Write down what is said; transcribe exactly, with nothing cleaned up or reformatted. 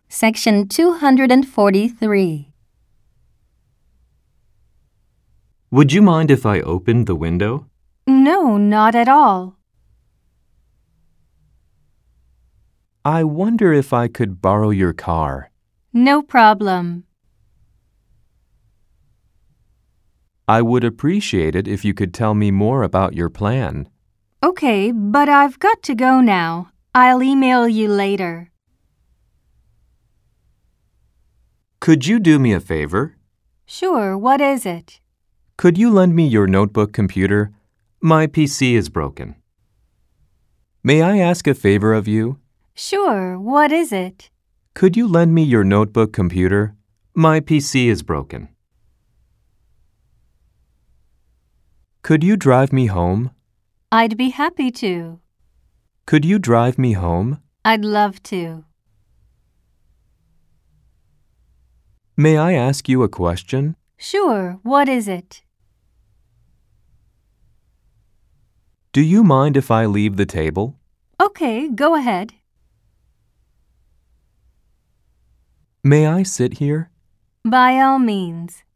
Section two hundred forty-three. Would you mind if I opened the window? No, not at all. I wonder if I could borrow your car. No problem. I would appreciate it if you could tell me more about your plan. Okay, but I've got to go now. I'll email you later. Could you do me a favor? Sure, what is it? Could you lend me your notebook computer? My P C is broken. May I ask a favor of you? Sure, what is it? Could you lend me your notebook computer? My P C is broken. Could you drive me home? I'd be happy to. Could you drive me home? I'd love to. May I ask you a question? Sure, what is it? Do you mind if I leave the table? Okay, go ahead. May I sit here? By all means.